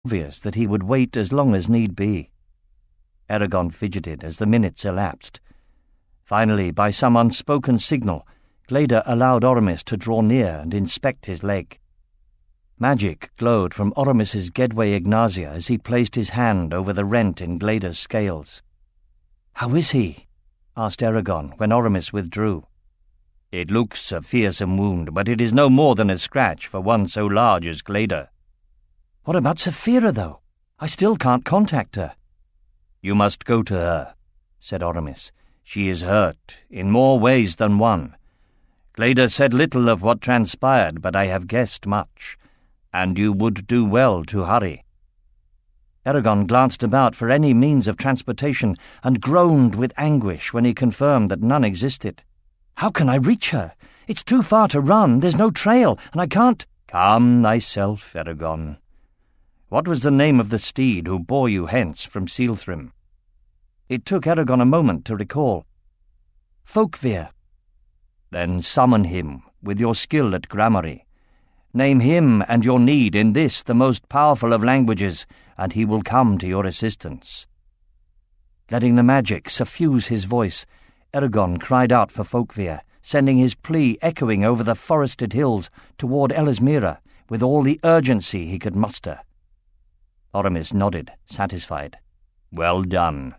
obvious that he would wait as long as need be. Eragon fidgeted as the minutes elapsed. Finally, by some unspoken signal, Glader allowed Oramis to draw near and inspect his leg. Magic glowed from Oramis's Gedway Ignazia as he placed his hand over the rent in Glader's scales. "How is he?" asked Eragon when Oramis withdrew. "It looks a fearsome wound, but it is no more than a scratch for one so large as Glader." "What about Saphira, though? I still can't contact her." "You must go to her," said Oramis. "She is hurt, in more ways than one. Glader said little of what transpired, but I have guessed much, and you would do well to hurry." Eragon glanced about for any means of transportation and groaned with anguish when he confirmed that none existed. "How can I reach her? It's too far to run, there's no trail, and I can't—" "Calm thyself, Eragon. What was the name of the steed who bore you hence from Sealthrim?" It took Eragon a moment to recall. "Folkvere." "Then summon him, with your skill at gramarye. Name him and your need in this, the most powerful of languages, and he will come to your assistance." Letting the magic suffuse his voice, Eragon cried out for Folkvere, sending his plea echoing over the forested hills toward Elismira with all the urgency he could muster. Oramis nodded, satisfied. "Well done."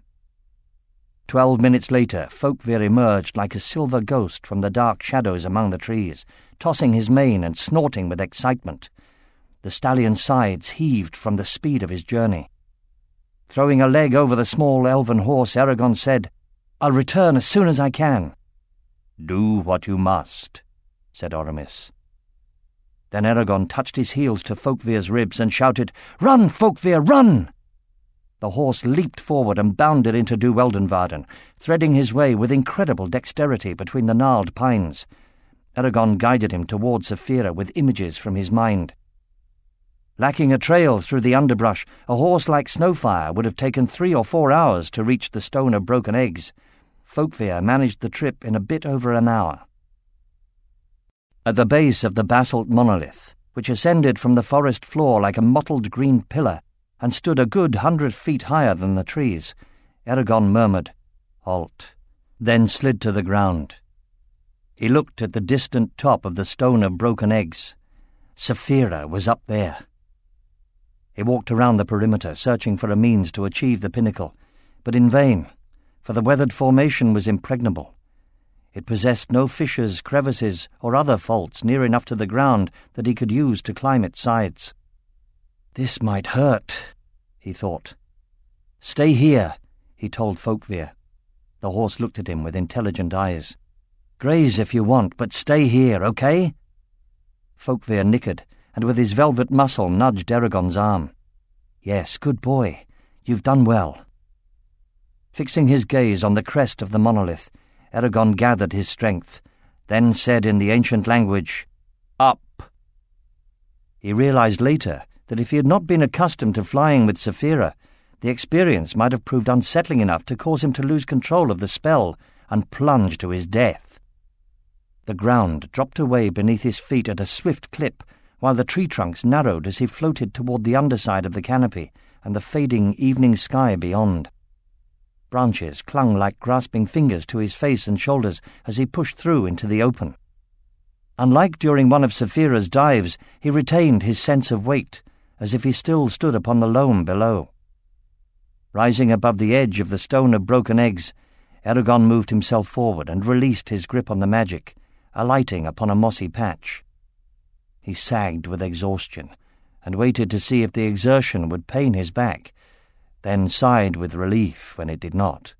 12 minutes later, Folkvere emerged like a silver ghost from the dark shadows among the trees, tossing his mane and snorting with excitement. The stallion's sides heaved from the speed of his journey. Throwing a leg over the small elven horse, Eragon said, "I'll return as soon as I can." "Do what you must," said Oramis. Then Eragon touched his heels to Folkvere's ribs and shouted, "Run, Folkvere, run!" The horse leaped forward and bounded into Duweldenvarden, threading his way with incredible dexterity between the gnarled pines. Eragon guided him towards Saphira with images from his mind. Lacking a trail through the underbrush, a horse like Snowfire would have taken 3 or 4 hours to reach the Stone of Broken Eggs. Folkvere managed the trip in a bit over an hour. At the base of the basalt monolith, which ascended from the forest floor like a mottled green pillar and stood a good 100 feet higher than the trees, Eragon murmured, "Halt," then slid to the ground. He looked at the distant top of the Stone of Broken Eggs. Saphira was up there. He walked around the perimeter, searching for a means to achieve the pinnacle, but in vain, for the weathered formation was impregnable. It possessed no fissures, crevices, or other faults near enough to the ground that he could use to climb its sides. "This might hurt," he thought. "Stay here," he told Folkvere. The horse looked at him with intelligent eyes. "Graze if you want, but stay here, okay?" Folkvere nickered, and with his velvet muscle nudged Eragon's arm. "Yes, good boy. You've done well." Fixing his gaze on the crest of the monolith, Eragon gathered his strength, then said in the ancient language, "Up." He realized later that if he had not been accustomed to flying with Saphira, the experience might have proved unsettling enough to cause him to lose control of the spell and plunge to his death. The ground dropped away beneath his feet at a swift clip, while the tree trunks narrowed as he floated toward the underside of the canopy and the fading evening sky beyond. Branches clung like grasping fingers to his face and shoulders as he pushed through into the open. Unlike during one of Saphira's dives, he retained his sense of weight, as if he still stood upon the loam below. Rising above the edge of the Stone of Broken Eggs, Eragon moved himself forward and released his grip on the magic, alighting upon a mossy patch. He sagged with exhaustion and waited to see if the exertion would pain his back, then sighed with relief when it did not.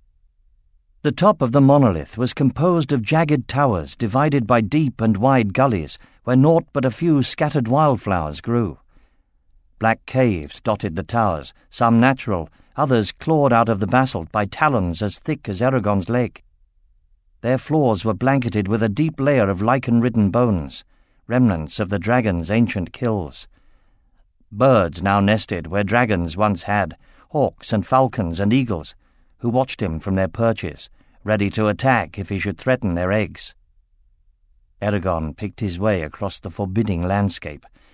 The top of the monolith was composed of jagged towers divided by deep and wide gullies where naught but a few scattered wildflowers grew. Black caves dotted the towers, some natural, others clawed out of the basalt by talons as thick as Eragon's leg. Their floors were blanketed with a deep layer of lichen-ridden bones, remnants of the dragon's ancient kills. Birds now nested where dragons once had, hawks and falcons and eagles, who watched him from their perches, ready to attack if he should threaten their eggs. Eragon picked his way across the forbidding landscape,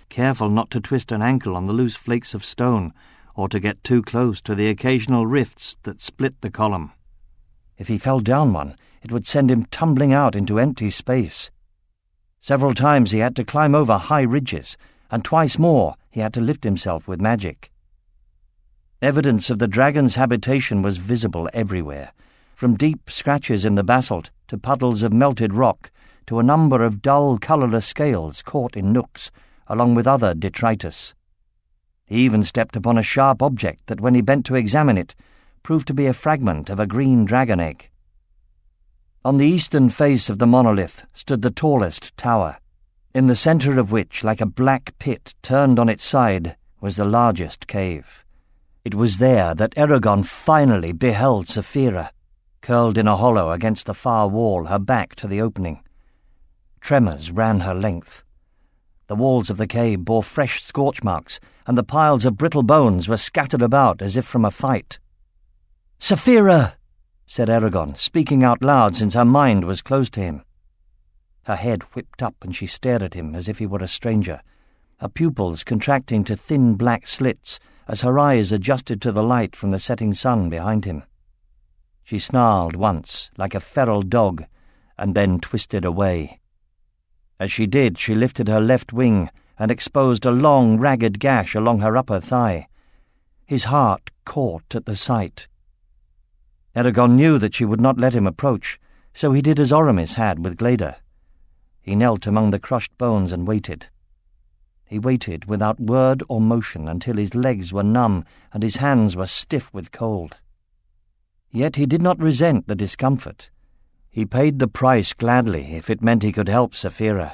careful not to twist an ankle on the loose flakes of stone or to get too close to the occasional rifts that split the column. If he fell down one, it would send him tumbling out into empty space. Several times he had to climb over high ridges, and twice more he had to lift himself with magic. Evidence of the dragon's habitation was visible everywhere, from deep scratches in the basalt to puddles of melted rock to a number of dull, colourless scales caught in nooks, along with other detritus. He even stepped upon a sharp object that, when he bent to examine it, proved to be a fragment of a green dragon egg. On the eastern face of the monolith stood the tallest tower, in the centre of which, like a black pit turned on its side, was the largest cave. It was there that Eragon finally beheld Saphira, curled in a hollow against the far wall, her back to the opening. Tremors ran her length. The walls of the cave bore fresh scorch marks, and the piles of brittle bones were scattered about as if from a fight. "Saphira!" said Eragon, speaking out loud since her mind was closed to him. Her head whipped up and she stared at him as if he were a stranger, her pupils contracting to thin black slits as her eyes adjusted to the light from the setting sun behind him. She snarled once, like a feral dog, and then twisted away. As she did, she lifted her left wing and exposed a long, ragged gash along her upper thigh. His heart caught at the sight. Eragon knew that she would not let him approach, so he did as Oramis had with Glader. He knelt among the crushed bones and waited. He waited without word or motion until his legs were numb and his hands were stiff with cold. Yet he did not resent the discomfort. He paid the price gladly if it meant he could help Saphira.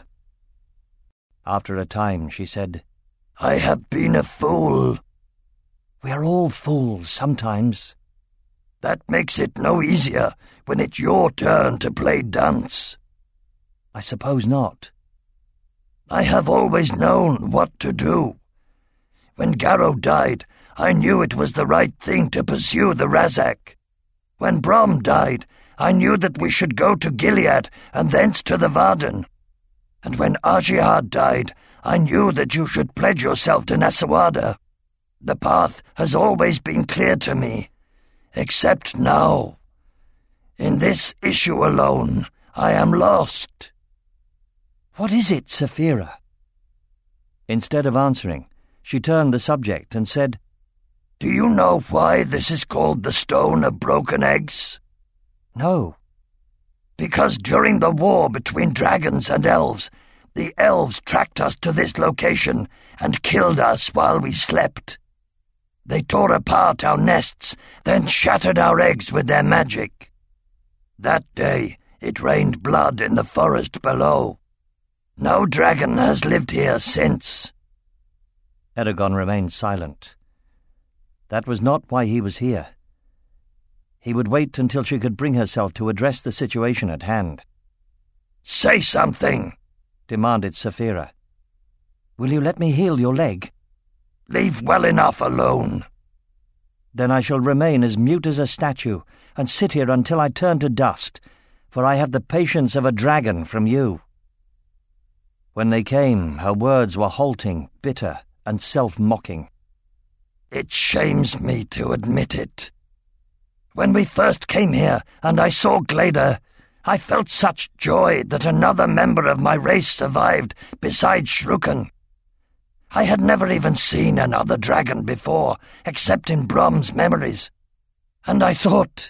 After a time she said, "I have been a fool." "We are all fools sometimes." "That makes it no easier when it's your turn to play dunce." "I suppose not." "I have always known what to do. When Garrow died, I knew it was the right thing to pursue the Razak. When Brom died, I knew that we should go to Gilead and thence to the Varden. And when Ajihad died, I knew that you should pledge yourself to Nasawada. The path has always been clear to me, except now. In this issue alone, I am lost." "What is it, Saphira?" Instead of answering, she turned the subject and said, "Do you know why this is called the Stone of Broken Eggs?" "No." "Because during the war between dragons and elves, the elves tracked us to this location and killed us while we slept. They tore apart our nests, then shattered our eggs with their magic. That day it rained blood in the forest below. No dragon has lived here since." Eragon remained silent. That was not why he was here. He would wait until she could bring herself to address the situation at hand. "Say something," demanded Saphira. "Will you let me heal your leg?" "Leave well enough alone." "Then I shall remain as mute as a statue and sit here until I turn to dust, for I have the patience of a dragon from you." When they came, her words were halting, bitter, and self-mocking. "It shames me to admit it. When we first came here and I saw Glader, I felt such joy that another member of my race survived besides Shrukan. I had never even seen another dragon before, except in Brom's memories. And I thought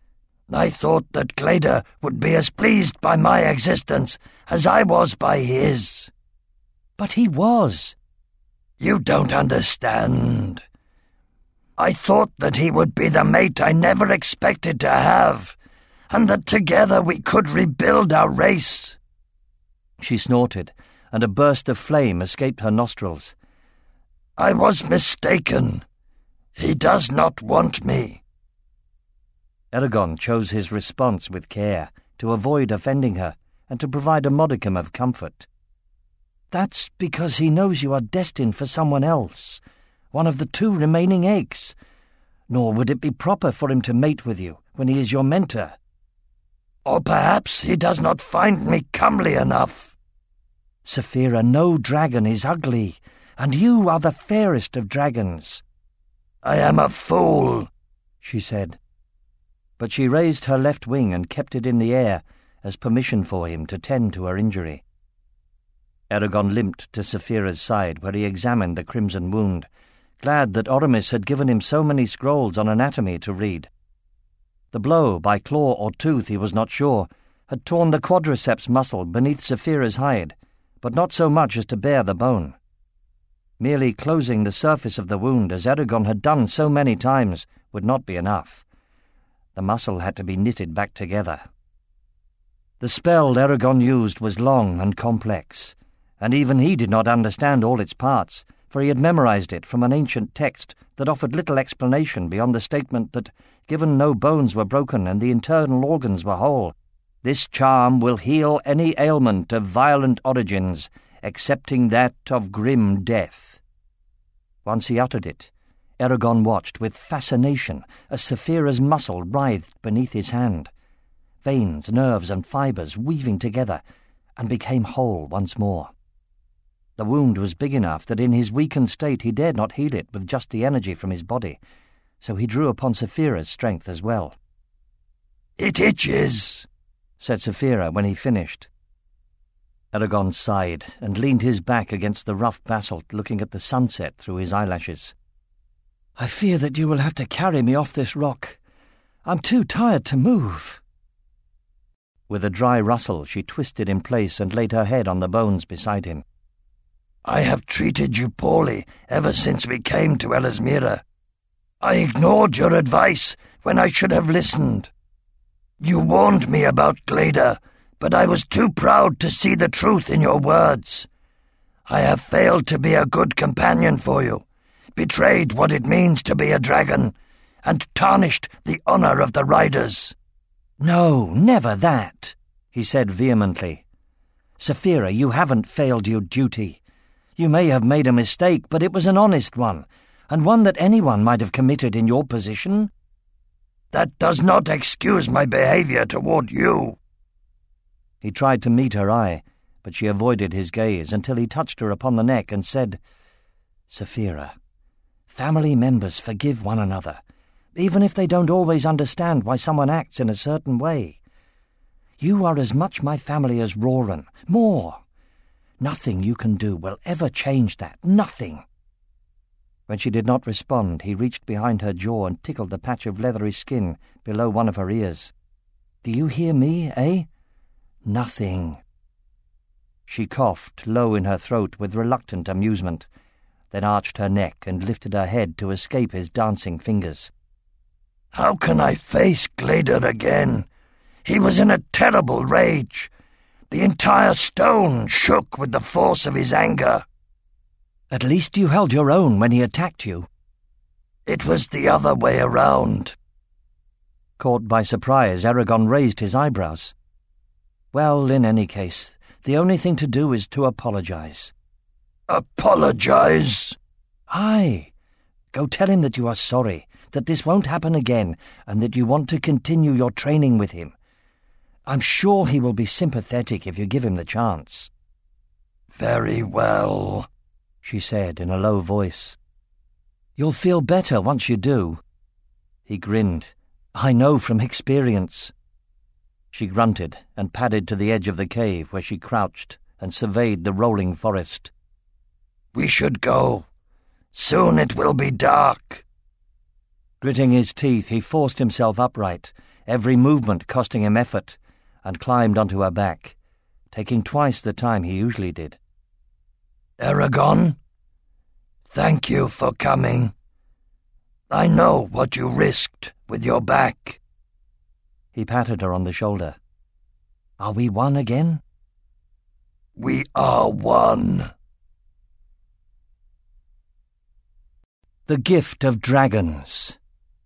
that Glader would be as pleased by my existence as I was by his." "But he was." "You don't understand. I thought that he would be the mate I never expected to have, and that together we could rebuild our race." She snorted, and a burst of flame escaped her nostrils. "I was mistaken. He does not want me." Eragon chose his response with care, to avoid offending her, and to provide a modicum of comfort. "That's because he knows you are destined for someone else, one of the 2 remaining eggs. Nor would it be proper for him to mate with you when he is your mentor." "Or perhaps he does not find me comely enough." "Saphira, no dragon is ugly, and you are the fairest of dragons." "I am a fool," she said. But she raised her left wing and kept it in the air as permission for him to tend to her injury. Eragon limped to Saphira's side, where he examined the crimson wound, glad that Oramis had given him so many scrolls on anatomy to read. The blow, by claw or tooth he was not sure, had torn the quadriceps muscle beneath Saphira's hide, but not so much as to bare the bone. Merely closing the surface of the wound, as Eragon had done so many times, would not be enough. The muscle had to be knitted back together. The spell Eragon used was long and complex, and even he did not understand all its parts, for he had memorized it from an ancient text that offered little explanation beyond the statement that, given no bones were broken and the internal organs were whole, this charm will heal any ailment of violent origins, excepting that of grim death. Once he uttered it, Eragon watched with fascination as Saphira's muscle writhed beneath his hand, veins, nerves, and fibres weaving together, and became whole once more. The wound was big enough that in his weakened state he dared not heal it with just the energy from his body, so he drew upon Saphira's strength as well. "It itches," said Saphira when he finished. Eragon sighed and leaned his back against the rough basalt, looking at the sunset through his eyelashes. "I fear that you will have to carry me off this rock. I'm too tired to move." With a dry rustle, she twisted in place and laid her head on the bones beside him. "I have treated you poorly ever since we came to Elismira. I ignored your advice when I should have listened. You warned me about Gleda, but I was too proud to see the truth in your words. I have failed to be a good companion for you, betrayed what it means to be a dragon, and tarnished the honor of the riders." "No, never that," he said vehemently. "Saphira, you haven't failed your duty. You may have made a mistake, but it was an honest one, and one that anyone might have committed in your position." "That does not excuse my behavior toward you." He tried to meet her eye, but she avoided his gaze until he touched her upon the neck and said, "Saphira, family members forgive one another, even if they don't always understand why someone acts in a certain way. You are as much my family as Roran, more. Nothing you can do will ever change that, nothing." When she did not respond, he reached behind her jaw and tickled the patch of leathery skin below one of her ears. "Do you hear me, eh? Nothing." She coughed low in her throat with reluctant amusement, then arched her neck and lifted her head to escape his dancing fingers. "How can I face Gleda again? He was in a terrible rage. The entire stone shook with the force of his anger." "At least you held your own when he attacked you." "It was the other way around." Caught by surprise, Eragon raised his eyebrows. "Well, in any case, the only thing to do is to apologize." "Apologize?" "Aye. Go tell him that you are sorry, that this won't happen again, and that you want to continue your training with him. I'm sure he will be sympathetic if you give him the chance." "Very well," she said in a low voice. "You'll feel better once you do." He grinned. "I know from experience." She grunted and padded to the edge of the cave, where she crouched and surveyed the rolling forest. "We should go. Soon it will be dark." Gritting his teeth, he forced himself upright, every movement costing him effort, and climbed onto her back, taking twice the time he usually did. "Eragon, thank you for coming. I know what you risked with your back." He patted her on the shoulder. "Are we one again?" "We are one." The Gift of Dragons.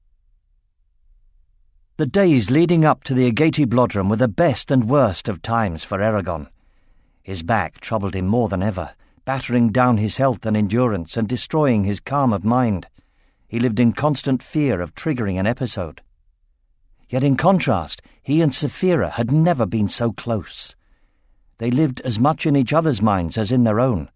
The days leading up to the Agati Blodrum were the best and worst of times for Eragon. His back troubled him more than ever, battering down his health and endurance and destroying his calm of mind. He lived in constant fear of triggering an episode. Yet in contrast, he and Saphira had never been so close. They lived as much in each other's minds as in their own,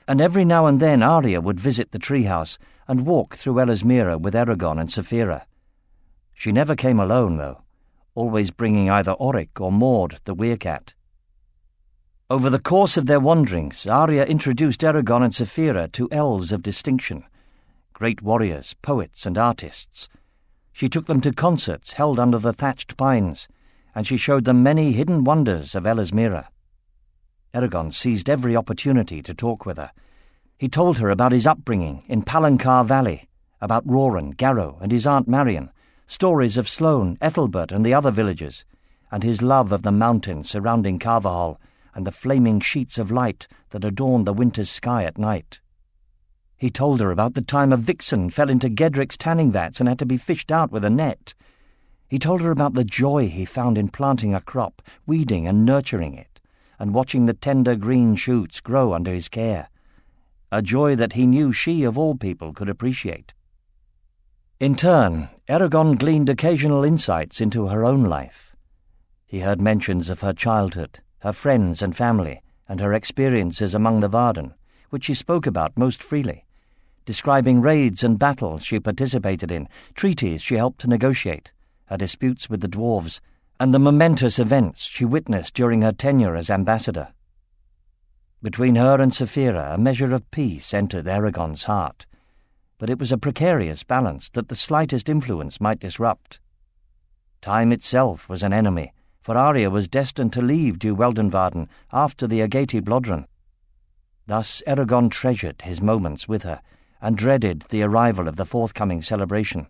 and every now and then Arya would visit the treehouse and walk through Ellesmere with Eragon and Saphira. She never came alone, though, always bringing either Oric or Maud the werecat. Over the course of their wanderings, Arya introduced Eragon and Saphira to elves of distinction, great warriors, poets and artists. She took them to concerts held under the thatched pines, and she showed them many hidden wonders of Ellesmere. Eragon seized every opportunity to talk with her. He told her about his upbringing in Palancar Valley, about Roran, Garrow and his Aunt Marion, stories of Sloane, Ethelbert and the other villagers, and his love of the mountains surrounding Carvahall and the flaming sheets of light that adorned the winter's sky at night. He told her about the time a vixen fell into Gedric's tanning vats and had to be fished out with a net. He told her about the joy he found in planting a crop, weeding and nurturing it, and watching the tender green shoots grow under his care, a joy that he knew she of all people could appreciate. In turn, Eragon gleaned occasional insights into her own life. He heard mentions of her childhood, her friends and family, and her experiences among the Varden, which she spoke about most freely, describing raids and battles she participated in, treaties she helped to negotiate, her disputes with the dwarves, and the momentous events she witnessed during her tenure as ambassador. Between her and Saphira, a measure of peace entered Eragon's heart, but it was a precarious balance that the slightest influence might disrupt. Time itself was an enemy, for Arya was destined to leave Dhu Weldenvarden after the Ageti Blodryn. Thus Eragon treasured his moments with her, and dreaded the arrival of the forthcoming celebration.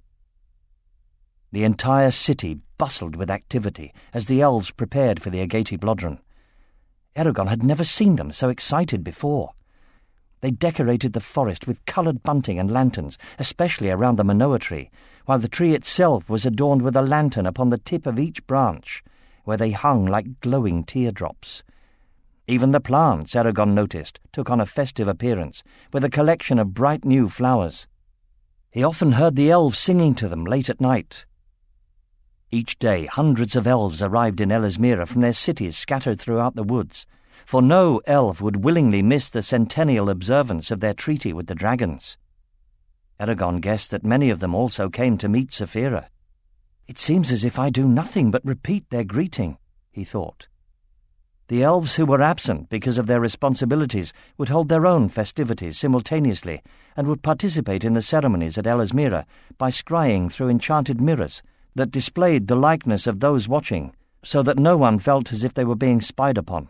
The entire city bustled with activity as the elves prepared for the Ageti Blodryn. Eragon had never seen them so excited before. They decorated the forest with coloured bunting and lanterns, especially around the Manoa tree, while the tree itself was adorned with a lantern upon the tip of each branch, where they hung like glowing teardrops. Even the plants, Eragon noticed, took on a festive appearance, with a collection of bright new flowers. He often heard the elves singing to them late at night. Each day hundreds of elves arrived in Ellesmere from their cities scattered throughout the woods, for no elf would willingly miss the centennial observance of their treaty with the dragons. Eragon guessed that many of them also came to meet Saphira. "It seems as if I do nothing but repeat their greeting," he thought. The elves who were absent because of their responsibilities would hold their own festivities simultaneously and would participate in the ceremonies at Ellesmere by scrying through enchanted mirrors that displayed the likeness of those watching, so that no one felt as if they were being spied upon.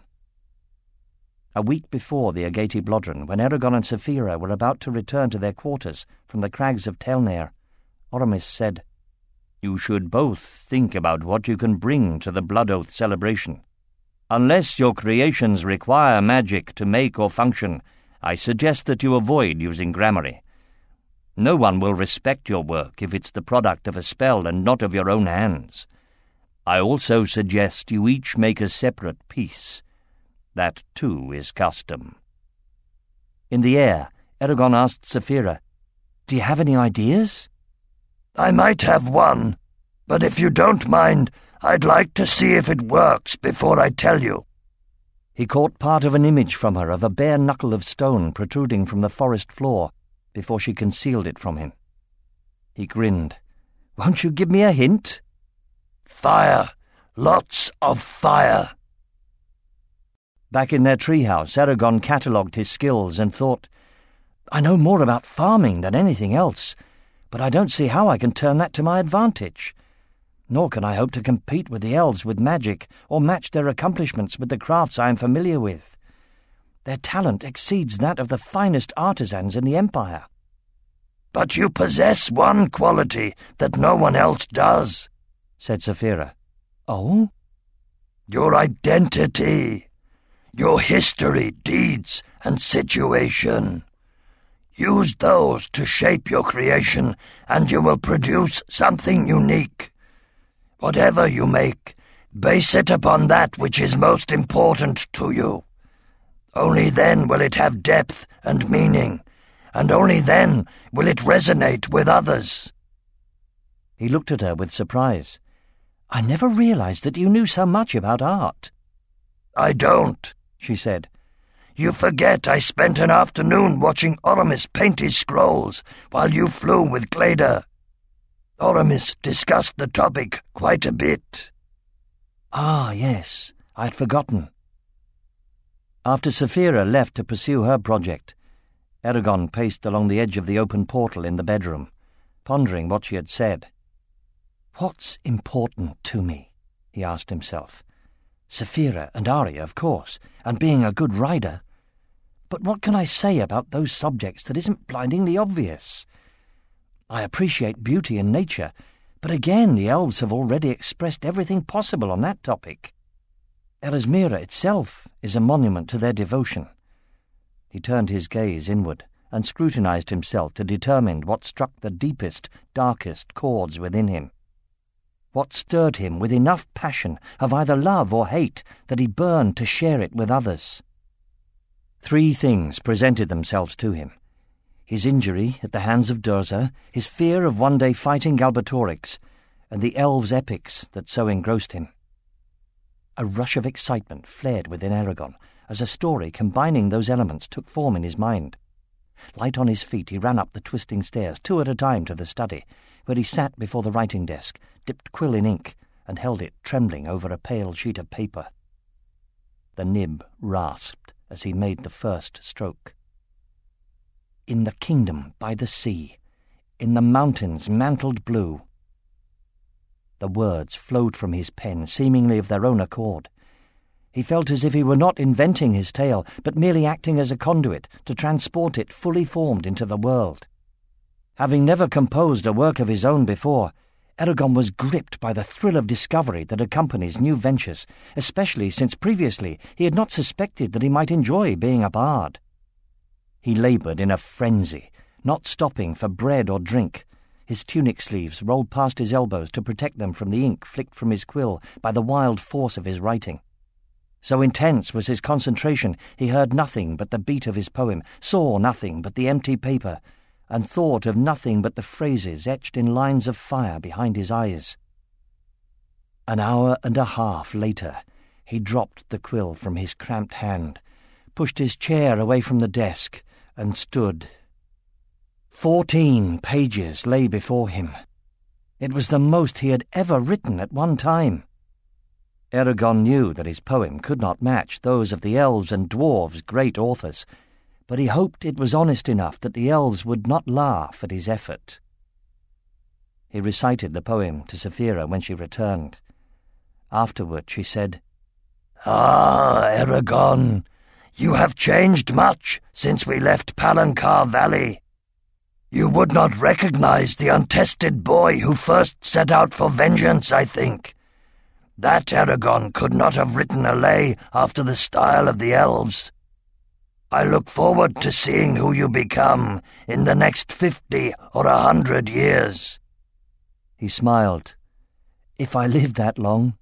A week before the Ageti Blodryn, when Eragon and Saphira were about to return to their quarters from the crags of Telnair, Oramis said, "You should both think about what you can bring to the Blood Oath celebration. Unless your creations require magic to make or function, I suggest that you avoid using gramarye. No one will respect your work if it's the product of a spell and not of your own hands. I also suggest you each make a separate piece. That, too, is custom." In the air, Eragon asked Saphira, "Do you have any ideas?" "I might have one, but if you don't mind, I'd like to see if it works before I tell you." He caught part of an image from her of a bare knuckle of stone protruding from the forest floor before she concealed it from him. He grinned. "Won't you give me a hint?" "Fire. Lots of fire." Back in their treehouse, Eragon catalogued his skills and thought, "I know more about farming than anything else, but I don't see how I can turn that to my advantage. Nor can I hope to compete with the elves with magic or match their accomplishments with the crafts I am familiar with. Their talent exceeds that of the finest artisans in the Empire." "But you possess one quality that no one else does," said Saphira. "Oh?" "Your identity. Your history, deeds, and situation. Use those to shape your creation, and you will produce something unique. Whatever you make, base it upon that which is most important to you. Only then will it have depth and meaning, and only then will it resonate with others." He looked at her with surprise. "I never realized that you knew so much about art." "I don't," she said. You forget I spent an afternoon watching Oramis paint his scrolls while you flew with Glader. Oramis discussed the topic quite a bit." "Ah, yes, I had forgotten." After Saphira left to pursue her project, Eragon paced along the edge of the open portal in the bedroom, pondering what she had said. "What's important to me?" he asked himself. "Saphira and Arya, of course, and being a good rider. But what can I say about those subjects that isn't blindingly obvious? I appreciate beauty in nature, but again the elves have already expressed everything possible on that topic. Elismira itself is a monument to their devotion." He turned his gaze inward and scrutinized himself to determine what struck the deepest, darkest chords within him. What stirred him with enough passion of either love or hate that he burned to share it with others. 3 things presented themselves to him: his injury at the hands of Durza, his fear of one day fighting Galbatorix, and the elves' epics that so engrossed him. A rush of excitement flared within Eragon as a story combining those elements took form in his mind. Light on his feet, he ran up the twisting stairs, 2 at a time, to the study, where he sat before the writing desk, dipped quill in ink, and held it trembling over a pale sheet of paper. The nib rasped as he made the first stroke. "In the kingdom by the sea, in the mountains mantled blue." The words flowed from his pen, seemingly of their own accord. He felt as if he were not inventing his tale, but merely acting as a conduit to transport it fully formed into the world. Having never composed a work of his own before, Eragon was gripped by the thrill of discovery that accompanies new ventures, especially since previously he had not suspected that he might enjoy being a bard. He laboured in a frenzy, not stopping for bread or drink. His tunic sleeves rolled past his elbows to protect them from the ink flicked from his quill by the wild force of his writing. So intense was his concentration, he heard nothing but the beat of his poem, saw nothing but the empty paper, and thought of nothing but the phrases etched in lines of fire behind his eyes. An hour and a half later, he dropped the quill from his cramped hand, pushed his chair away from the desk, and stood. 14 pages lay before him. It was the most he had ever written at one time. Eragon knew that his poem could not match those of the elves and dwarves' great authors, but he hoped it was honest enough that the elves would not laugh at his effort. He recited the poem to Saphira when she returned. Afterward she said, "Ah, Eragon, you have changed much since we left Palancar Valley. You would not recognize the untested boy who first set out for vengeance, I think. That Eragon could not have written a lay after the style of the elves. I look forward to seeing who you become in the next 50 or 100 years." He smiled. "If I live that long."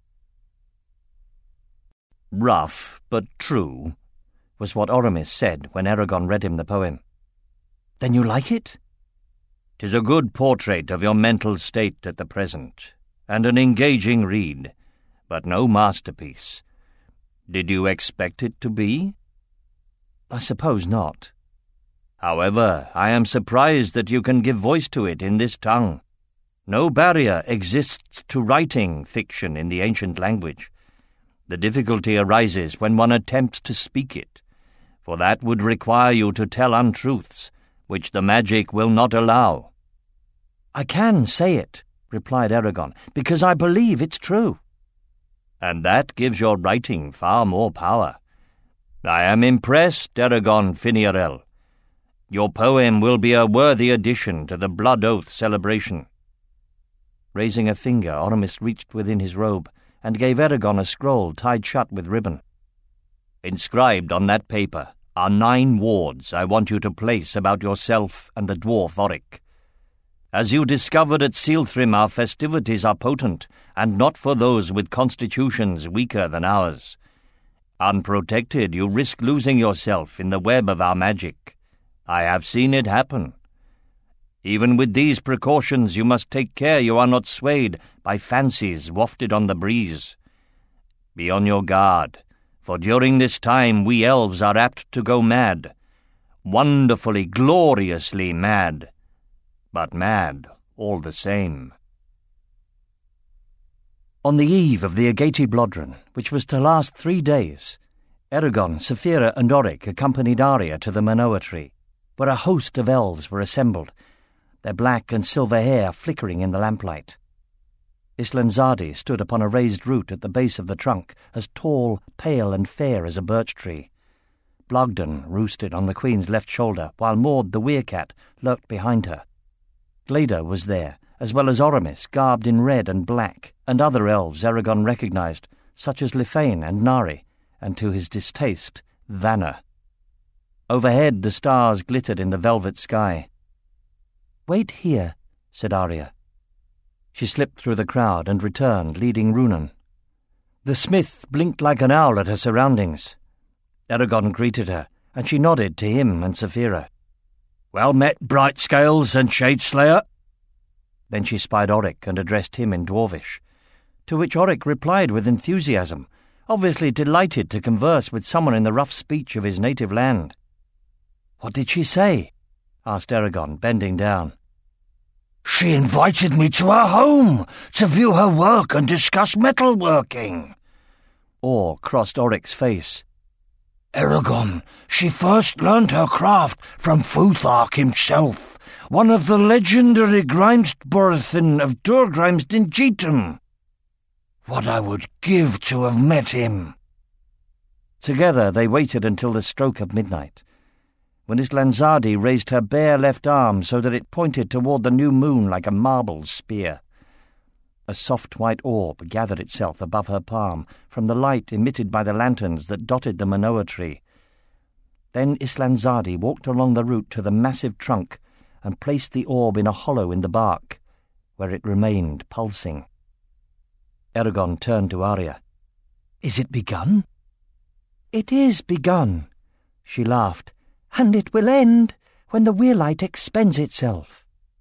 "Rough, but true," was what Oramis said when Eragon read him the poem. "Then you like it?" "'Tis a good portrait of your mental state at the present, and an engaging read, but no masterpiece. Did you expect it to be?" "I suppose not." "However, I am surprised that you can give voice to it in this tongue. No barrier exists to writing fiction in the ancient language. The difficulty arises when one attempts to speak it, for that would require you to tell untruths, which the magic will not allow." "I can say it," replied Eragon, "because I believe it's true." "And that gives your writing far more power. I am impressed, Eragon Finiarel. Your poem will be a worthy addition to the Blood Oath celebration." Raising a finger, Oramis reached within his robe and gave Eragon a scroll tied shut with ribbon. "Inscribed on that paper are 9 wards I want you to place about yourself and the dwarf Oric. As you discovered at Sealthrim, our festivities are potent, and not for those with constitutions weaker than ours. Unprotected, you risk losing yourself in the web of our magic. I have seen it happen. Even with these precautions, you must take care you are not swayed by fancies wafted on the breeze. Be on your guard, For during this time we elves are apt to go mad, wonderfully, gloriously mad, but mad all the same." On the eve of the Ageti Blodryn, which was to last 3 days, Eragon, Saphira and Oryx accompanied Arya to the Manoa tree, where a host of elves were assembled, their black and silver hair flickering in the lamplight. Islanzadi stood upon a raised root at the base of the trunk, as tall, pale and fair as a birch tree. Blogden roosted on the Queen's left shoulder, while Maud the werecat lurked behind her. Glader was there, as well as Oramis, garbed in red and black, and other elves Eragon recognised, such as Lifane and Nari, and to his distaste, Vanna. Overhead the stars glittered in the velvet sky. "Wait here," said Arya. She slipped through the crowd and returned, leading Runan. The smith blinked like an owl at her surroundings. Eragon greeted her, and she nodded to him and Saphira. "Well met, Bright Scales and Shadeslayer." Then she spied Oryx and addressed him in Dwarvish, to which Oryx replied with enthusiasm, obviously delighted to converse with someone in the rough speech of his native land. "What did she say?" asked Eragon, bending down. "She invited me to her home to view her work and discuss metalworking." Awe crossed Oryx's face. "Eragon, she first learned her craft from Futhark himself, one of the legendary Grimsborthin of Durgrimsdingitum. What I would give to have met him." Together they waited until the stroke of midnight, when Islanzadi raised her bare left arm so that it pointed toward the new moon like a marble spear. A soft white orb gathered itself above her palm from the light emitted by the lanterns that dotted the Manoa tree. Then Islanzadi walked along the root to the massive trunk and placed the orb in a hollow in the bark, where it remained pulsing. Eragon turned to Arya. "Is it begun?" "It is begun," she laughed, "and it will end when the Weirlight expends itself."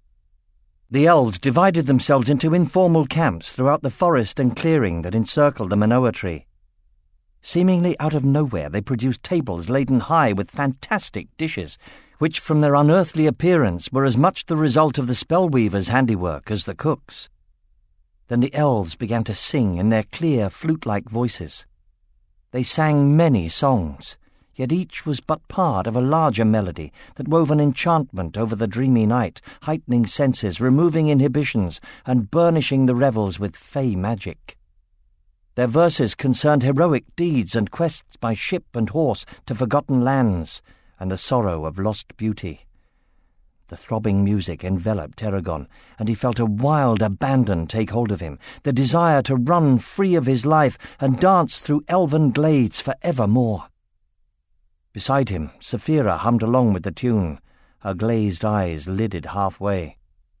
The elves divided themselves into informal camps throughout the forest and clearing that encircled the Manoa tree. Seemingly out of nowhere they produced tables laden high with fantastic dishes, which from their unearthly appearance were as much the result of the spellweaver's handiwork as the cook's. Then the elves began to sing in their clear, flute-like voices. They sang many songs, yet each was but part of a larger melody that wove an enchantment over the dreamy night, heightening senses, removing inhibitions, and burnishing the revels with fey magic. Their verses concerned heroic deeds and quests by ship and horse to forgotten lands, and the sorrow of lost beauty. The throbbing music enveloped Eragon, and he felt a wild abandon take hold of him, the desire to run free of his life and dance through elven glades for evermore. Beside him, Saphira hummed along with the tune, her glazed eyes lidded halfway.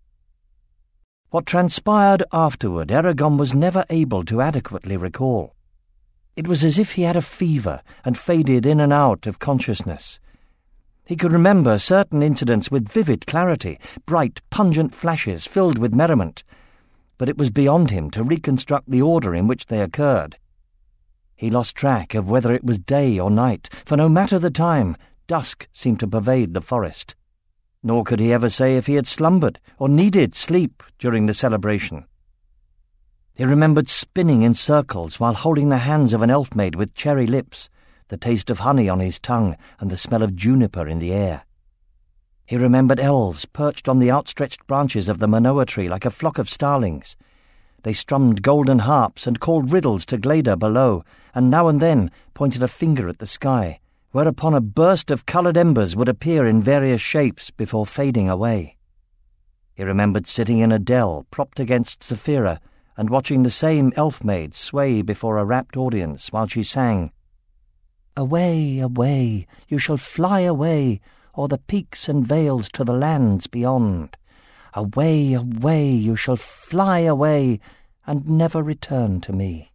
What transpired afterward Eragon was never able to adequately recall. It was as if he had a fever and faded in and out of consciousness. He could remember certain incidents with vivid clarity, bright, pungent flashes filled with merriment, but it was beyond him to reconstruct the order in which they occurred. He lost track of whether it was day or night, for no matter the time, dusk seemed to pervade the forest. Nor could he ever say if he had slumbered or needed sleep during the celebration. He remembered spinning in circles while holding the hands of an elf-maid with cherry lips, the taste of honey on his tongue and the smell of juniper in the air. He remembered elves perched on the outstretched branches of the Manoa tree like a flock of starlings. They strummed golden harps and called riddles to Glader below, and now and then pointed a finger at the sky, whereupon a burst of coloured embers would appear in various shapes before fading away. He remembered sitting in a dell propped against Saphira and watching the same elf-maid sway before a rapt audience while she sang, "Away, away, you shall fly away, o'er the peaks and vales to the lands beyond. Away, away, you shall fly away, and never return to me.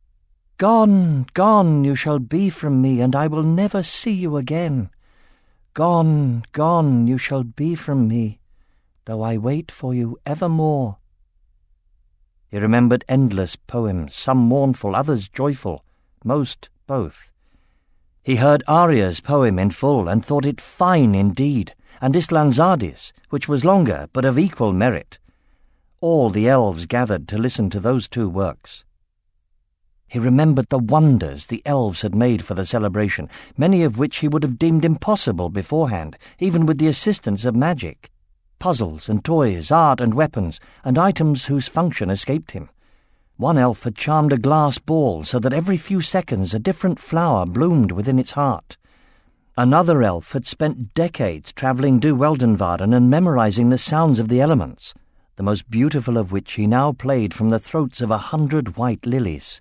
Gone, gone you shall be from me, and I will never see you again. Gone, gone you shall be from me, though I wait for you evermore." He remembered endless poems, some mournful, others joyful, most both, He heard Arya's poem in full and thought it fine indeed, and Islanzadi's, which was longer but of equal merit. All the elves gathered to listen to those two works. He remembered the wonders the elves had made for the celebration, many of which he would have deemed impossible beforehand, even with the assistance of magic. Puzzles and toys, art and weapons, and items whose function escaped him. One elf had charmed a glass ball so that every few seconds a different flower bloomed within its heart. Another elf had spent decades travelling Duweldenvarden and memorizing the sounds of the elements, the most beautiful of which he now played from the throats of 100 white lilies.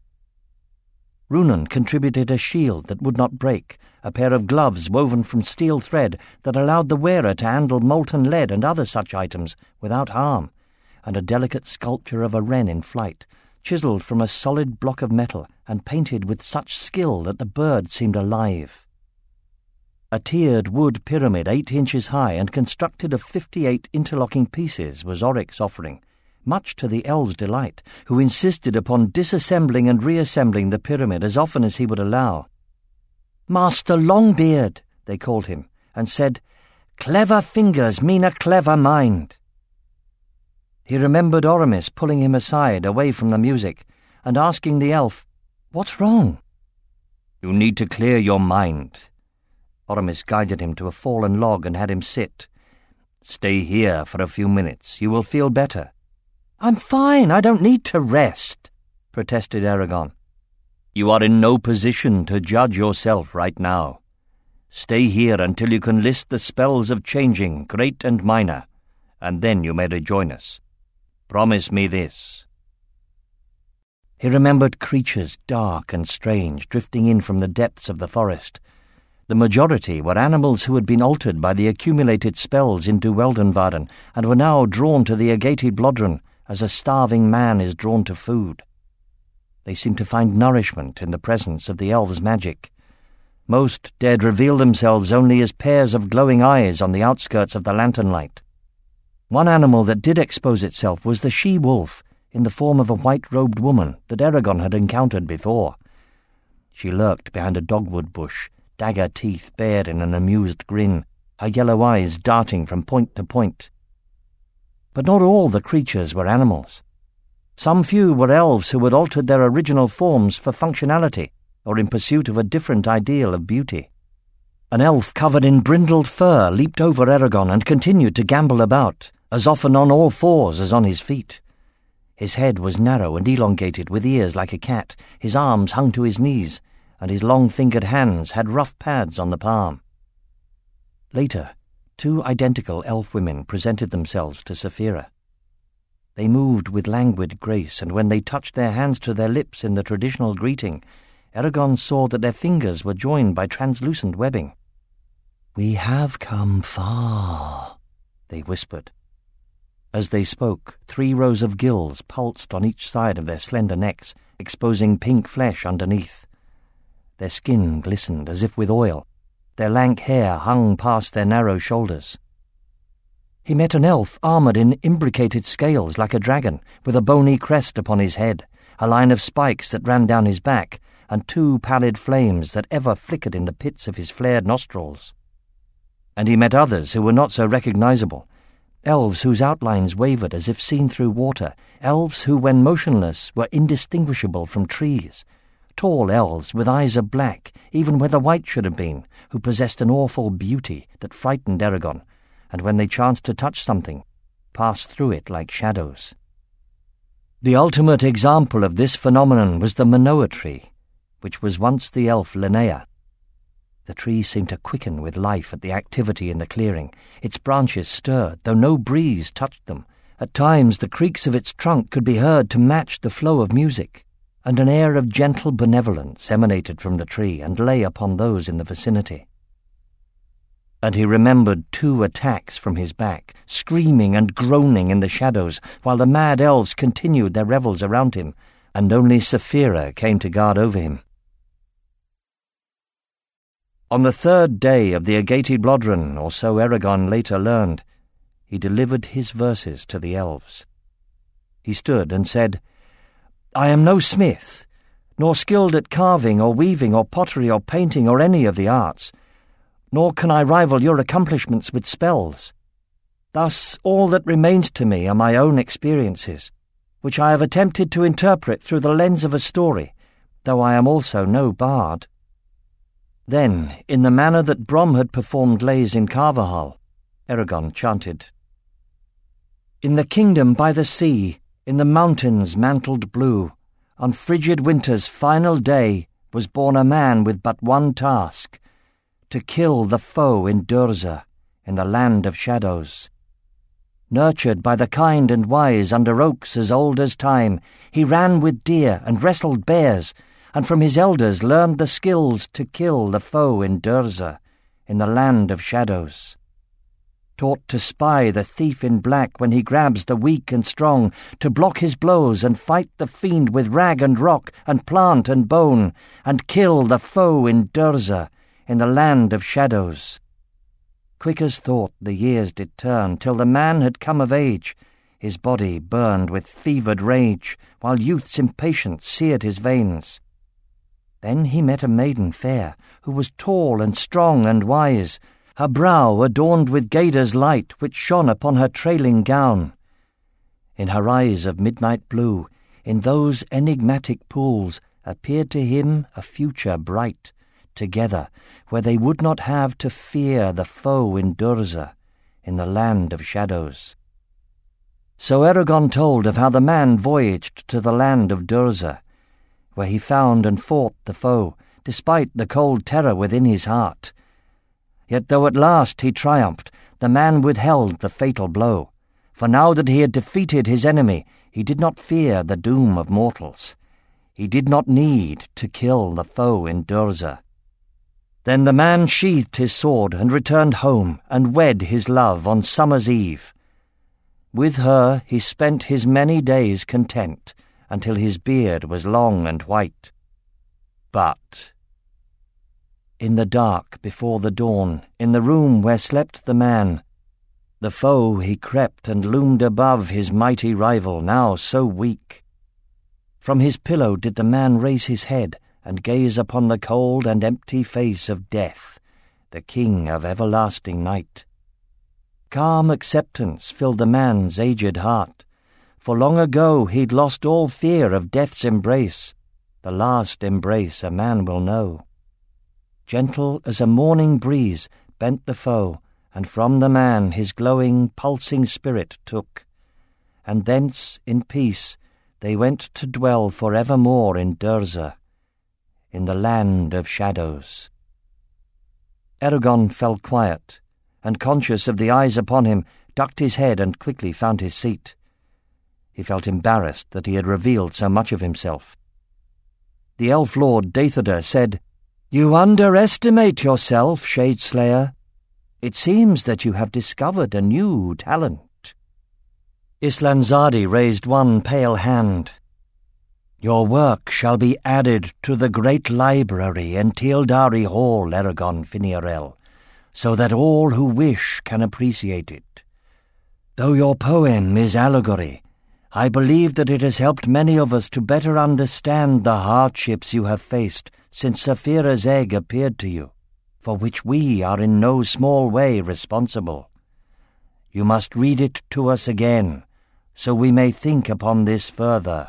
Runan contributed a shield that would not break, a pair of gloves woven from steel thread that allowed the wearer to handle molten lead and other such items without harm, and a delicate sculpture of a wren in flight, chiselled from a solid block of metal and painted with such skill that the bird seemed alive. A tiered wood pyramid 8 inches high and constructed of 58 interlocking pieces was Oryx's offering, much to the elves' delight, who insisted upon disassembling and reassembling the pyramid as often as he would allow. "Master Longbeard," they called him, and said, "Clever fingers mean a clever mind." He remembered Oramis pulling him aside away from the music and asking the elf, "What's wrong?" "You need to clear your mind." Oramis guided him to a fallen log and had him sit. "Stay here for a few minutes. You will feel better." "I'm fine. I don't need to rest," protested Eragon. "You are in no position to judge yourself right now. Stay here until you can list the spells of changing, great and minor, and then you may rejoin us. Promise me this." He remembered creatures dark and strange drifting in from the depths of the forest. The majority were animals who had been altered by the accumulated spells in Duweldenvarden and were now drawn to the Agated Blodrun as a starving man is drawn to food. They seemed to find nourishment in the presence of the elves' magic. Most dared reveal themselves only as pairs of glowing eyes on the outskirts of the lantern light. One animal that did expose itself was the she-wolf, in the form of a white-robed woman that Eragon had encountered before. She lurked behind a dogwood bush, dagger teeth bared in an amused grin, her yellow eyes darting from point to point. But not all the creatures were animals. Some few were elves who had altered their original forms for functionality or in pursuit of a different ideal of beauty. An elf covered in brindled fur leaped over Eragon and continued to gambol about, as often on all fours as on his feet. His head was narrow and elongated, with ears like a cat, his arms hung to his knees, and his long-fingered hands had rough pads on the palm. Later, 2 identical elf women presented themselves to Saphira. They moved with languid grace, and when they touched their hands to their lips in the traditional greeting, Eragon saw that their fingers were joined by translucent webbing. "We have come far," they whispered. As they spoke, 3 rows of gills pulsed on each side of their slender necks, exposing pink flesh underneath. Their skin glistened as if with oil. Their lank hair hung past their narrow shoulders. He met an elf armoured in imbricated scales like a dragon, with a bony crest upon his head, a line of spikes that ran down his back, and 2 pallid flames that ever flickered in the pits of his flared nostrils. And he met others who were not so recognizable, elves whose outlines wavered as if seen through water, elves who, when motionless, were indistinguishable from trees, tall elves with eyes of black, even where the white should have been, who possessed an awful beauty that frightened Eragon, and when they chanced to touch something, passed through it like shadows. The ultimate example of this phenomenon was the Manoa tree, which was once the elf Linnea. The tree seemed to quicken with life at the activity in the clearing. Its branches stirred, though no breeze touched them. At times the creaks of its trunk could be heard to match the flow of music, and an air of gentle benevolence emanated from the tree and lay upon those in the vicinity. And he remembered 2 attacks from his back, screaming and groaning in the shadows, while the mad elves continued their revels around him, and only Saphira came to guard over him. On the 3rd day of the Agated Blodrun, or so Eragon later learned, he delivered his verses to the elves. He stood and said, "I am no smith, nor skilled at carving or weaving or pottery or painting or any of the arts, nor can I rival your accomplishments with spells. Thus all that remains to me are my own experiences, which I have attempted to interpret through the lens of a story, though I am also no bard." Then, in the manner that Brom had performed lays in Carvajal, Eragon chanted, "In the kingdom by the sea, in the mountains mantled blue, on frigid winter's final day was born a man with but one task, to kill the foe in Durza, in the land of shadows. Nurtured by the kind and wise under oaks as old as time, he ran with deer and wrestled bears, and from his elders learned the skills to kill the foe in Durza, in the land of shadows. Taught to spy the thief in black when he grabs the weak and strong, to block his blows and fight the fiend with rag and rock and plant and bone, and kill the foe in Durza, in the land of shadows. Quick as thought the years did turn, till the man had come of age. His body burned with fevered rage, while youth's impatience seared his veins. Then he met a maiden fair, who was tall and strong and wise, her brow adorned with Gaida's light, which shone upon her trailing gown. In her eyes of midnight blue, in those enigmatic pools, appeared to him a future bright, together, where they would not have to fear the foe in Durza, in the land of shadows. So Eragon told of how the man voyaged to the land of Durza, where he found and fought the foe, despite the cold terror within his heart. Yet though at last he triumphed, the man withheld the fatal blow, for now that he had defeated his enemy, he did not fear the doom of mortals. He did not need to kill the foe in Durza. Then the man sheathed his sword and returned home and wed his love on summer's eve. With her he spent his many days content, until his beard was long and white. But in the dark before the dawn, in the room where slept the man, the foe he crept and loomed above his mighty rival, now so weak. From his pillow did the man raise his head and gaze upon the cold and empty face of death, the king of everlasting night. Calm acceptance filled the man's aged heart, for long ago he'd lost all fear of death's embrace, the last embrace a man will know. Gentle as a morning breeze bent the foe, and from the man his glowing, pulsing spirit took, and thence in peace they went to dwell for evermore in Durza, in the land of shadows. Eragon fell quiet, and conscious of the eyes upon him, ducked his head and quickly found his seat. He felt embarrassed that he had revealed so much of himself. The elf lord Deithada said, "You underestimate yourself, Shadeslayer. It seems that you have discovered a new talent." Islanzadi raised one pale hand. "Your work shall be added to the great library in Tealdari Hall, Eragon Finiarel, so that all who wish can appreciate it. Though your poem is allegory, I believe that it has helped many of us to better understand the hardships you have faced since Saphira's egg appeared to you, for which we are in no small way responsible. You must read it to us again, so we may think upon this further."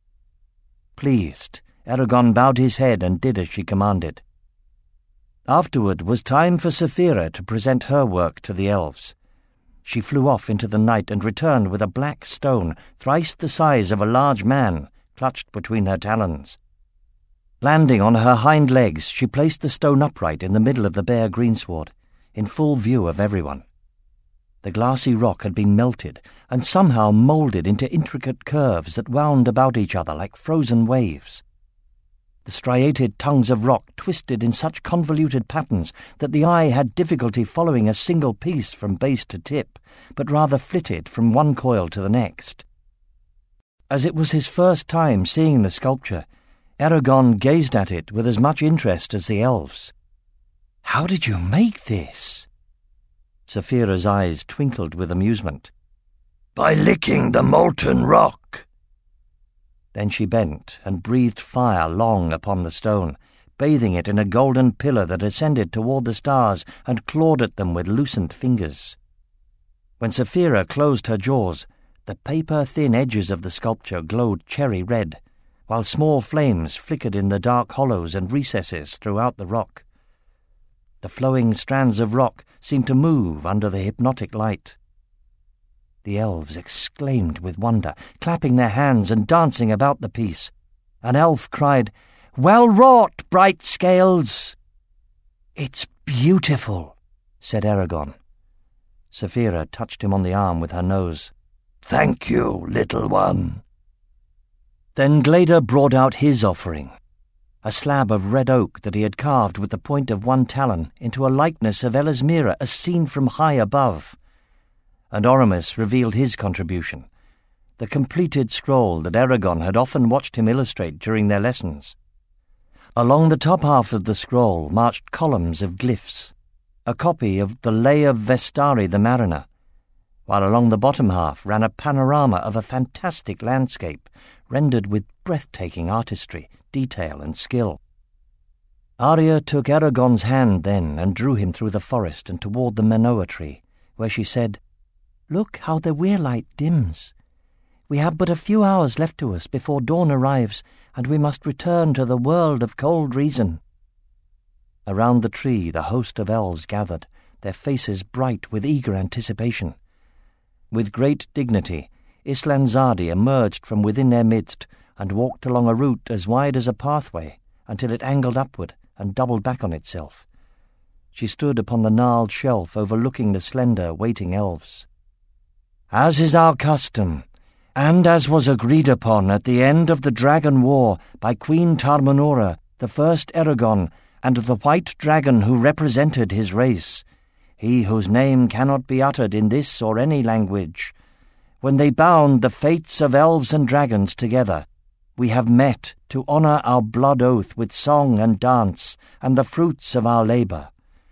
Pleased, Eragon bowed his head and did as she commanded. Afterward was time for Saphira to present her work to the elves. She flew off into the night and returned with a black stone thrice the size of a large man, clutched between her talons. Landing on her hind legs, she placed the stone upright in the middle of the bare greensward, in full view of everyone. The glassy rock had been melted and somehow moulded into intricate curves that wound about each other like frozen waves. The striated tongues of rock twisted in such convoluted patterns that the eye had difficulty following a single piece from base to tip, but rather flitted from one coil to the next. As it was his first time seeing the sculpture, Eragon gazed at it with as much interest as the elves. "How did you make this?" Saphira's eyes twinkled with amusement. "By licking the molten rock." Then she bent and breathed fire long upon the stone, bathing it in a golden pillar that ascended toward the stars and clawed at them with loosened fingers. When Saphira closed her jaws, the paper-thin edges of the sculpture glowed cherry red, while small flames flickered in the dark hollows and recesses throughout the rock. The flowing strands of rock seemed to move under the hypnotic light. The elves exclaimed with wonder, clapping their hands and dancing about the piece. An elf cried, "Well wrought, bright scales!" "It's beautiful," said Eragon. Saphira touched him on the arm with her nose. "Thank you, little one." Then Glader brought out his offering, a slab of red oak that he had carved with the point of one talon into a likeness of Elismira as seen from high above. And Oramus revealed his contribution, the completed scroll that Eragon had often watched him illustrate during their lessons. Along the top half of the scroll marched columns of glyphs, a copy of the Lay of Vestari the Mariner, while along the bottom half ran a panorama of a fantastic landscape rendered with breathtaking artistry, detail, and skill. Arya took Eragon's hand then and drew him through the forest and toward the Manoa tree, where she said, "Look how the weir-light dims. We have but a few hours left to us before dawn arrives, and we must return to the world of cold reason." Around the tree the host of elves gathered, their faces bright with eager anticipation. With great dignity, Islanzadi emerged from within their midst and walked along a route as wide as a pathway until it angled upward and doubled back on itself. She stood upon the gnarled shelf overlooking the slender, waiting elves. "As is our custom, and as was agreed upon at the end of the Dragon War by Queen Tarmanora, the first Eragon, and the white dragon who represented his race, he whose name cannot be uttered in this or any language, when they bound the fates of elves and dragons together, we have met to honor our blood oath with song and dance and the fruits of our labor.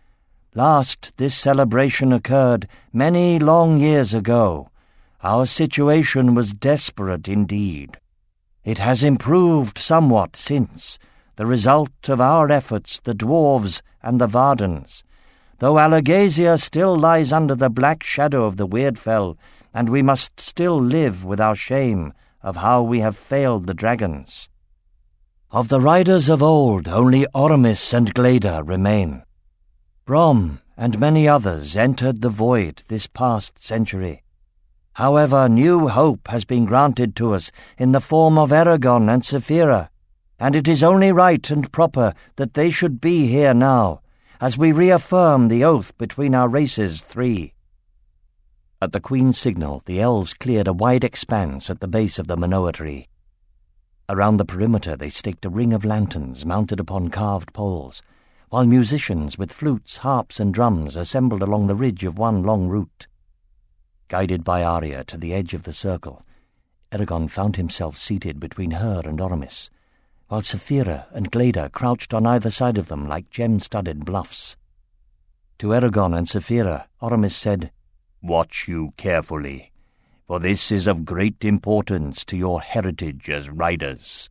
Last this celebration occurred many long years ago. Our situation was desperate indeed. It has improved somewhat since, the result of our efforts, the dwarves and the Vardens, though Alagasia still lies under the black shadow of the Weirdfell, and we must still live with our shame of how we have failed the dragons. Of the riders of old, only Oramis and Glader remain. Brom and many others entered the void this past century. However, new hope has been granted to us in the form of Eragon and Saphira, and it is only right and proper that they should be here now, as we reaffirm the oath between our races three." At the Queen's signal, the elves cleared a wide expanse at the base of the Manoa tree. Around the perimeter they staked a ring of lanterns mounted upon carved poles, while musicians with flutes, harps, and drums assembled along the ridge of one long route. Guided by Arya to the edge of the circle, Eragon found himself seated between her and Oramis, while Saphira and Glader crouched on either side of them like gem-studded bluffs. To Eragon and Saphira, Oramis said, "Watch you carefully, for this is of great importance to your heritage as riders."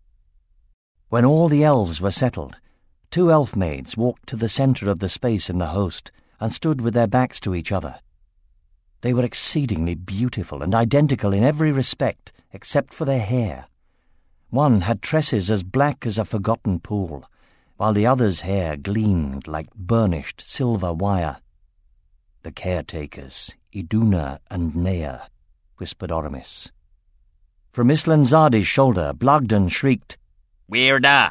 When all the elves were settled, 2 elf-maids walked to the center of the space in the host and stood with their backs to each other. They were exceedingly beautiful and identical in every respect except for their hair. One had tresses as black as a forgotten pool, while the other's hair gleamed like burnished silver wire. "The caretakers, Iduna and Nea," whispered Oramis. From Islanzadi's shoulder, Blagden shrieked, "Weirda!"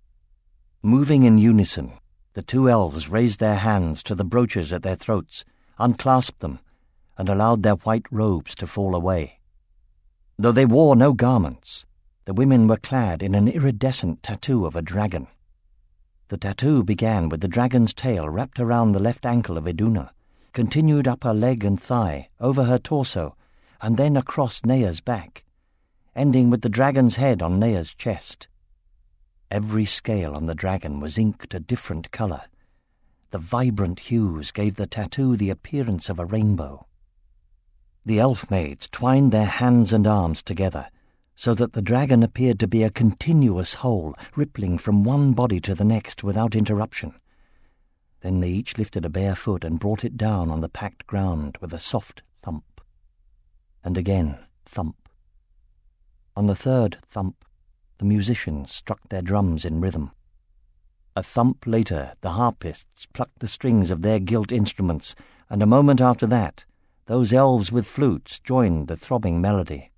Moving in unison, the 2 elves raised their hands to the brooches at their throats, unclasped them, and allowed their white robes to fall away. Though they wore no garments, the women were clad in an iridescent tattoo of a dragon. The tattoo began with the dragon's tail wrapped around the left ankle of Iduna, continued up her leg and thigh, over her torso, and then across Nea's back, ending with the dragon's head on Nea's chest. Every scale on the dragon was inked a different color. The vibrant hues gave the tattoo the appearance of a rainbow. The elf-maids twined their hands and arms together, so that the dragon appeared to be a continuous whole, rippling from one body to the next without interruption. Then they each lifted a bare foot and brought it down on the packed ground with a soft thump. And again thump. On the third thump, the musicians struck their drums in rhythm. A thump later, the harpists plucked the strings of their gilt instruments, and a moment after that, those elves with flutes joined the throbbing melody.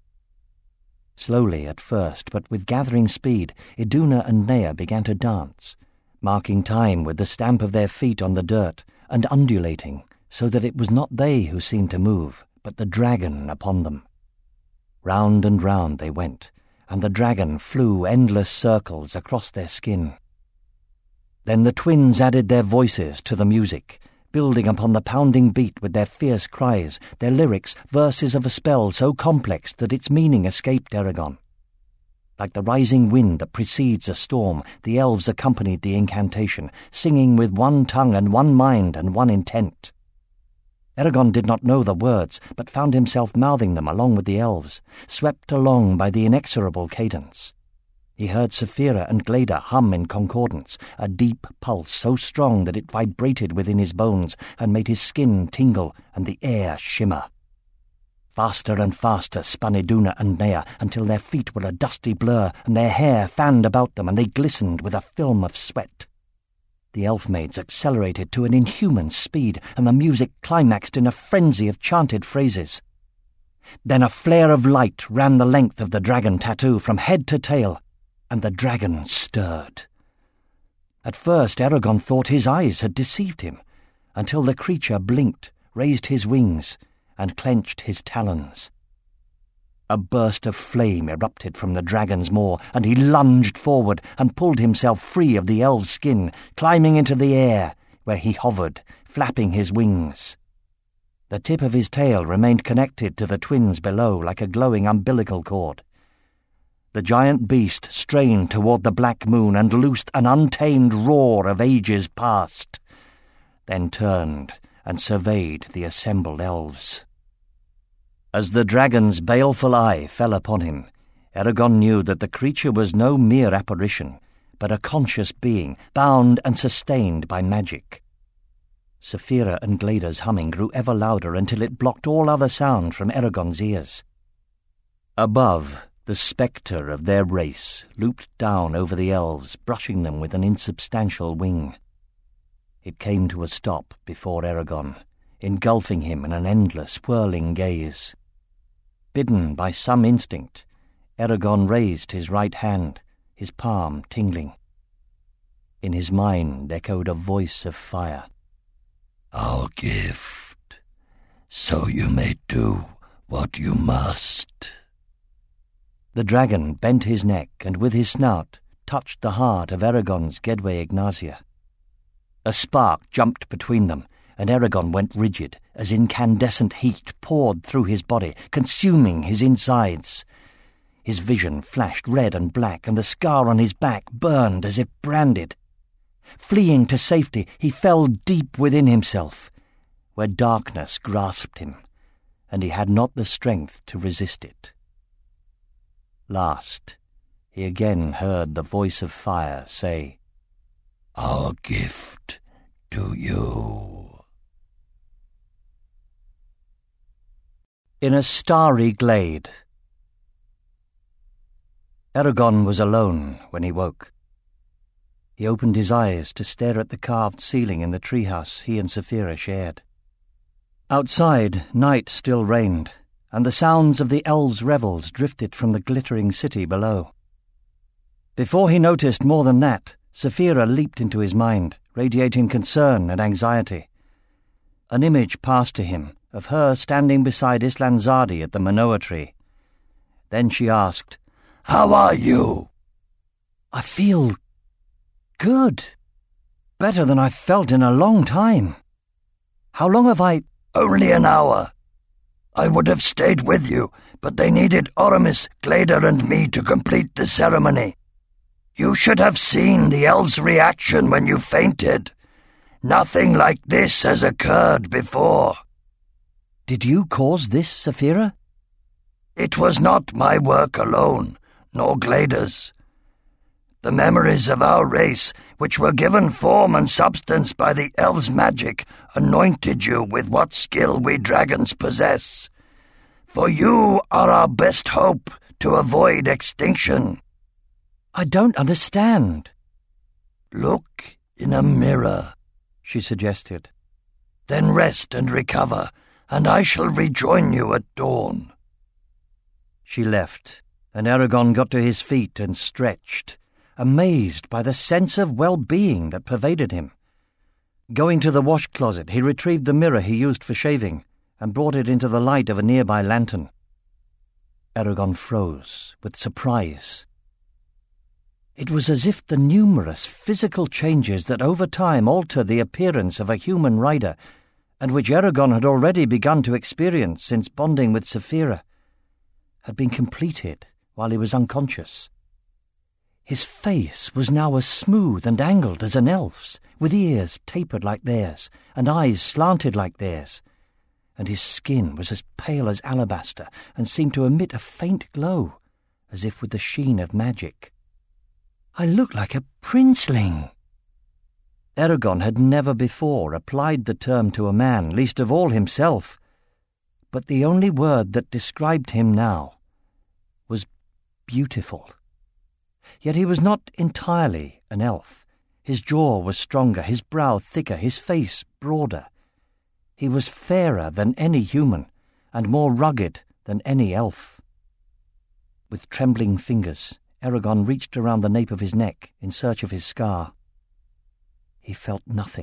Slowly at first, but with gathering speed, Iduna and Nea began to dance, marking time with the stamp of their feet on the dirt, and undulating, so that it was not they who seemed to move, but the dragon upon them. Round and round they went, and the dragon flew endless circles across their skin. Then the twins added their voices to the music, building upon the pounding beat with their fierce cries, their lyrics verses of a spell so complex that its meaning escaped Eragon. Like the rising wind that precedes a storm, the elves accompanied the incantation, singing with one tongue and one mind and one intent. Eragon did not know the words, but found himself mouthing them along with the elves, swept along by the inexorable cadence. He heard Saphira and Gleda hum in concordance, a deep pulse so strong that it vibrated within his bones and made his skin tingle and the air shimmer. Faster and faster spun Iduna and Nea until their feet were a dusty blur and their hair fanned about them and they glistened with a film of sweat. The elf-maids accelerated to an inhuman speed and the music climaxed in a frenzy of chanted phrases. Then a flare of light ran the length of the dragon tattoo from head to tail, and the dragon stirred. At first Eragon thought his eyes had deceived him, until the creature blinked, raised his wings, and clenched his talons. A burst of flame erupted from the dragon's maw, and he lunged forward and pulled himself free of the elf's skin, climbing into the air, where he hovered, flapping his wings. The tip of his tail remained connected to the twins below like a glowing umbilical cord. The giant beast strained toward the black moon and loosed an untamed roar of ages past, then turned and surveyed the assembled elves. As the dragon's baleful eye fell upon him, Eragon knew that the creature was no mere apparition, but a conscious being, bound and sustained by magic. Saphira and Gleda's humming grew ever louder until it blocked all other sound from Eragon's ears. Above, the spectre of their race looped down over the elves, brushing them with an insubstantial wing. It came to a stop before Eragon, engulfing him in an endless, whirling gaze. Bidden by some instinct, Eragon raised his right hand, his palm tingling. In his mind echoed a voice of fire. "Our gift, so you may do what you must." The dragon bent his neck and with his snout touched the heart of Eragon's Gedwe Ignazia. A spark jumped between them, and Eragon went rigid as incandescent heat poured through his body, consuming his insides. His vision flashed red and black, and the scar on his back burned as if branded. Fleeing to safety, he fell deep within himself, where darkness grasped him, and he had not the strength to resist it. Last, he again heard the voice of fire say, "Our gift to you." In a starry glade. Eragon was alone when he woke. He opened his eyes to stare at the carved ceiling in the treehouse he and Saphira shared. Outside, night still reigned, and the sounds of the elves' revels drifted from the glittering city below. Before he noticed more than that, Saphira leaped into his mind, radiating concern and anxiety. An image passed to him of her standing beside Islanzadi at the Manoa tree. Then she asked, "How are you?" "I feel good. Better than I've felt in a long time. How long have I—" "Only an hour. I would have stayed with you, but they needed Oramis, Gleda, and me to complete the ceremony. You should have seen the elves' reaction when you fainted. Nothing like this has occurred before." "Did you cause this, Saphira?" It was not my work alone, nor Glader's. The memories of our race, which were given form and substance by the elves' magic, anointed you with what skill we dragons possess. For you are our best hope to avoid extinction. I don't understand. Look in a mirror, she suggested. Then rest and recover, and I shall rejoin you at dawn. She left, and Eragon got to his feet and stretched, amazed by the sense of well-being that pervaded him. Going to the wash-closet, he retrieved the mirror he used for shaving and brought it into the light of a nearby lantern. Eragon froze with surprise. It was as if the numerous physical changes that over time alter the appearance of a human rider, and which Eragon had already begun to experience since bonding with Saphira, had been completed while he was unconscious. His face was now as smooth and angled as an elf's, with ears tapered like theirs, and eyes slanted like theirs, and his skin was as pale as alabaster, and seemed to emit a faint glow, as if with the sheen of magic. I look like a princeling. Eragon had never before applied the term to a man, least of all himself, but the only word that described him now was beautiful. Yet he was not entirely an elf. His jaw was stronger, his brow thicker, his face broader. He was fairer than any human, and more rugged than any elf. With trembling fingers, Eragon reached around the nape of his neck in search of his scar. He felt nothing.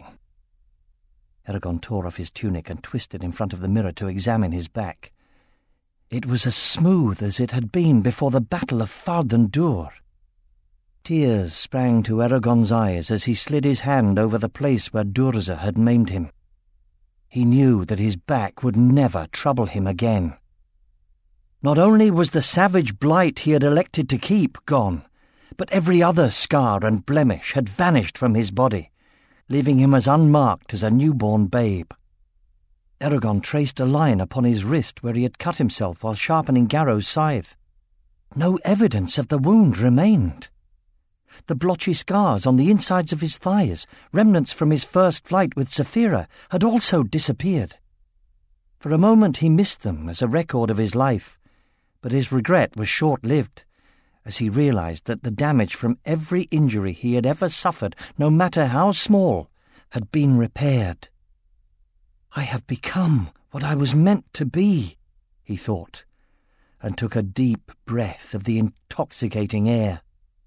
Eragon tore off his tunic and twisted in front of the mirror to examine his back. It was as smooth as it had been before the battle of Fardan Dûr. Tears sprang to Eragon's eyes as he slid his hand over the place where Durza had maimed him. He knew that his back would never trouble him again. Not only was the savage blight he had elected to keep gone, but every other scar and blemish had vanished from his body, leaving him as unmarked as a newborn babe. Eragon traced a line upon his wrist where he had cut himself while sharpening Garrow's scythe. No evidence of the wound remained. The blotchy scars on the insides of his thighs, remnants from his first flight with Saphira, had also disappeared. For a moment he missed them as a record of his life, but his regret was short-lived, as he realized that the damage from every injury he had ever suffered, no matter how small, had been repaired. I have become what I was meant to be, he thought, and took a deep breath of the intoxicating air.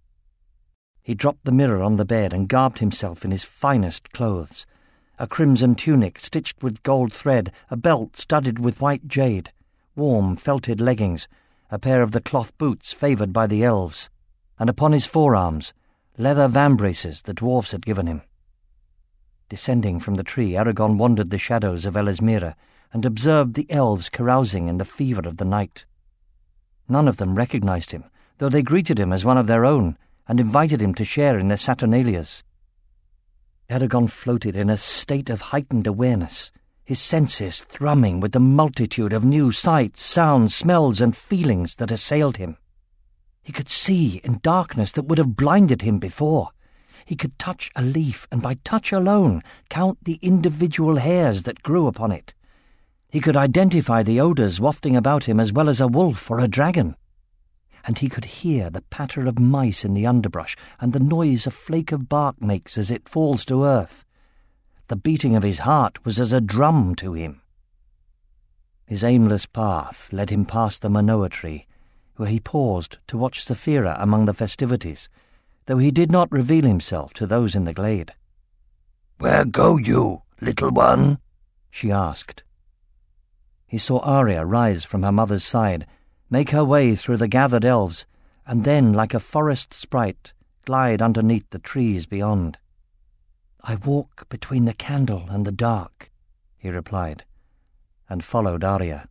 He dropped the mirror on the bed and garbed himself in his finest clothes, a crimson tunic stitched with gold thread, a belt studded with white jade, warm felted leggings, a pair of the cloth boots favoured by the elves, and upon his forearms, leather vambraces the dwarfs had given him. Descending from the tree, Eragon wandered the shadows of Elismira and observed the elves carousing in the fever of the night. None of them recognized him, though they greeted him as one of their own and invited him to share in their saturnalias. Eragon floated in a state of heightened awareness, his senses thrumming with the multitude of new sights, sounds, smells, and feelings that assailed him. He could see in darkness that would have blinded him before. He could touch a leaf, and by touch alone count the individual hairs that grew upon it. He could identify the odours wafting about him as well as a wolf or a dragon. And he could hear the patter of mice in the underbrush and the noise a flake of bark makes as it falls to earth. The beating of his heart was as a drum to him. His aimless path led him past the Manoa tree, where he paused to watch Saphira among the festivities, though he did not reveal himself to those in the glade. "Where go you, little one?" she asked. He saw Arya rise from her mother's side, make her way through the gathered elves, and then, like a forest sprite, glide underneath the trees beyond. "I walk between the candle and the dark," he replied, and followed Arya.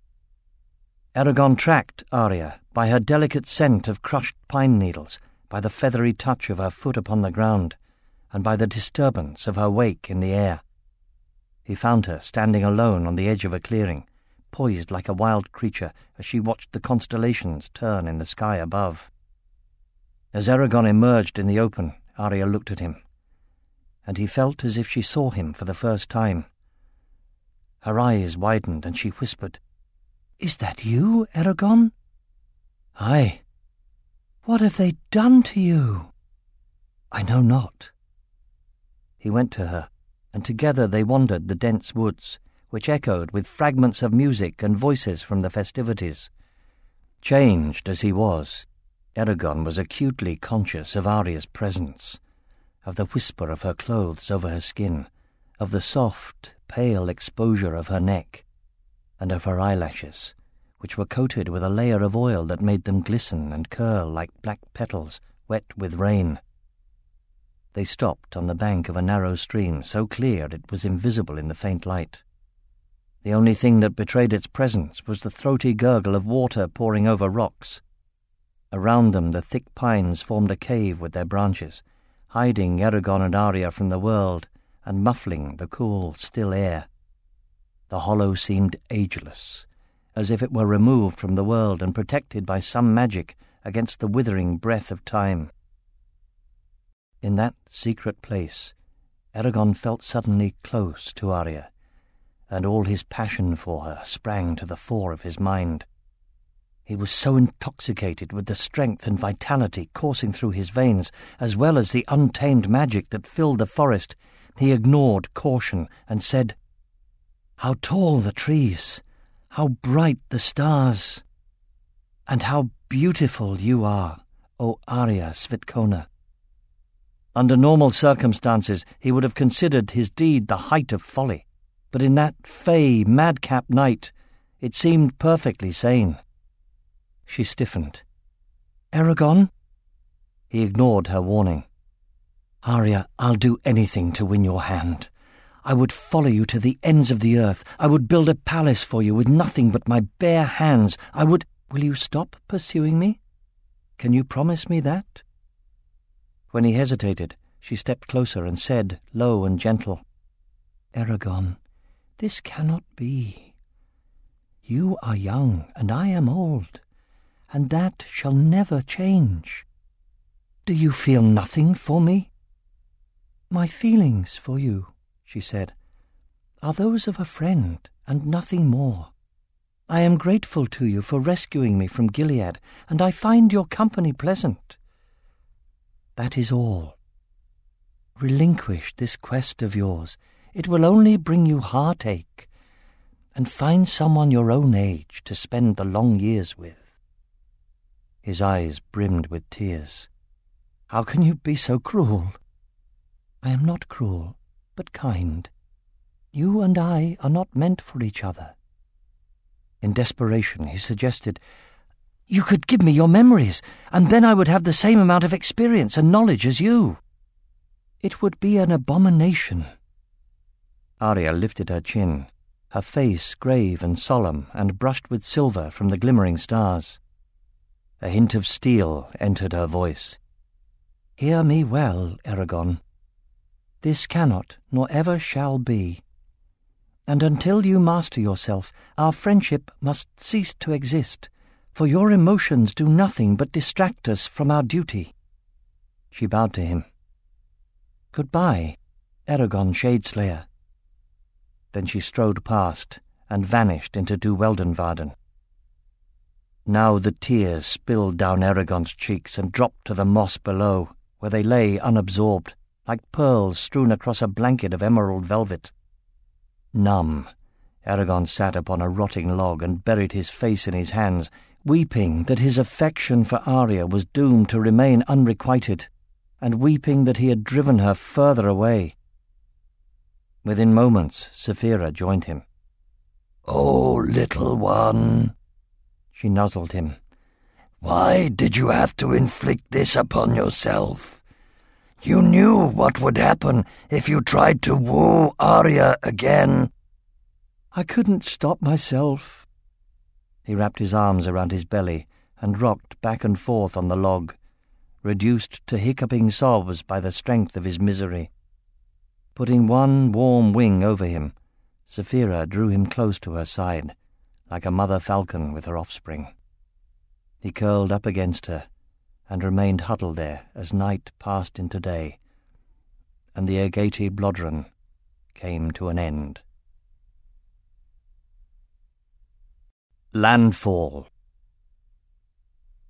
Eragon tracked Arya by her delicate scent of crushed pine needles, by the feathery touch of her foot upon the ground, and by the disturbance of her wake in the air. He found her standing alone on the edge of a clearing, poised like a wild creature as she watched the constellations turn in the sky above. As Eragon emerged in the open, Arya looked at him, and he felt as if she saw him for the first time. Her eyes widened, and she whispered, "Is that you, Eragon?" "Aye." "What have they done to you?" "I know not." He went to her, and together they wandered the dense woods, which echoed with fragments of music and voices from the festivities. Changed as he was, Eragon was acutely conscious of Arya's presence, of the whisper of her clothes over her skin, of the soft, pale exposure of her neck, and of her eyelashes, which were coated with a layer of oil that made them glisten and curl like black petals wet with rain. They stopped on the bank of a narrow stream so clear it was invisible in the faint light. The only thing that betrayed its presence was the throaty gurgle of water pouring over rocks. Around them the thick pines formed a cave with their branches, hiding Eragon and Arya from the world and muffling the cool, still air. The hollow seemed ageless, as if it were removed from the world and protected by some magic against the withering breath of time. In that secret place, Eragon felt suddenly close to Arya, and all his passion for her sprang to the fore of his mind. He was so intoxicated with the strength and vitality coursing through his veins, as well as the untamed magic that filled the forest, he ignored caution and said, "How tall the trees, how bright the stars, and how beautiful you are, O Arya Svitkona." Under normal circumstances he would have considered his deed the height of folly, but in that fey, madcap night it seemed perfectly sane. She stiffened. "Eragon?" He ignored her warning. "Arya, I'll do anything to win your hand. I would follow you to the ends of the earth. I would build a palace for you with nothing but my bare hands. I would—" "Will you stop pursuing me? Can you promise me that?" When he hesitated, she stepped closer and said, low and gentle, "Eragon, this cannot be. You are young and I am old, and that shall never change. Do you feel nothing for me?" "My feelings for you," she said, "are those of a friend and nothing more. I am grateful to you for rescuing me from Gilead, and I find your company pleasant. That is all. Relinquish this quest of yours. It will only bring you heartache, and find someone your own age to spend the long years with." His eyes brimmed with tears. "How can you be so cruel?" "I am not cruel, but kind. You and I are not meant for each other." In desperation, he suggested, "You could give me your memories, and then I would have the same amount of experience and knowledge as you." "It would be an abomination." Arya lifted her chin, her face grave and solemn and brushed with silver from the glimmering stars. A hint of steel entered her voice. "Hear me well, Eragon. This cannot, nor ever shall be. And until you master yourself, our friendship must cease to exist, for your emotions do nothing but distract us from our duty." She bowed to him. "Goodbye, Eragon Shadeslayer." Then she strode past and vanished into Du Weldenvarden. Now the tears spilled down Eragon's cheeks and dropped to the moss below, where they lay unabsorbed, like pearls strewn across a blanket of emerald velvet. Numb, Eragon sat upon a rotting log and buried his face in his hands, weeping that his affection for Arya was doomed to remain unrequited, and weeping that he had driven her further away. Within moments, Saphira joined him. "Oh, little one," she nuzzled him. "Why did you have to inflict this upon yourself? You knew what would happen if you tried to woo Arya again." "I couldn't stop myself." He wrapped his arms around his belly and rocked back and forth on the log, reduced to hiccuping sobs by the strength of his misery. Putting one warm wing over him, Saphira drew him close to her side, like a mother falcon with her offspring. He curled up against her and remained huddled there as night passed into day, and the Agati Blodrön came to an end. Landfall.